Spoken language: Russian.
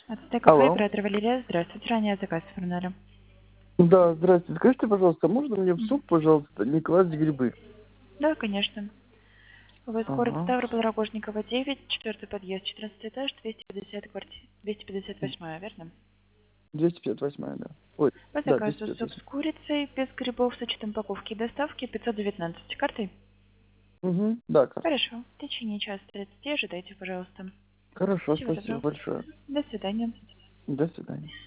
АТТ кафе, Алло. оператор Валерия. Здравствуйте, ранее заказ оформляли. Да, здравствуйте. Скажите, пожалуйста, можно мне в Мгм. суп, пожалуйста, не класть грибы? Да, конечно. У вас город Ага. Ставрополь, Рогожникова, 9, четвертый подъезд, 14 этаж, 250 квартира, 258, верно? 258, да. Ой, По да, заказу суп 258. с курицей, без грибов, с учетом упаковки и доставки, 519. Картой? Угу, да, карта. Хорошо. В течение часа 30 ожидайте, пожалуйста. Хорошо, Всего спасибо доброго. большое. До свидания. До свидания.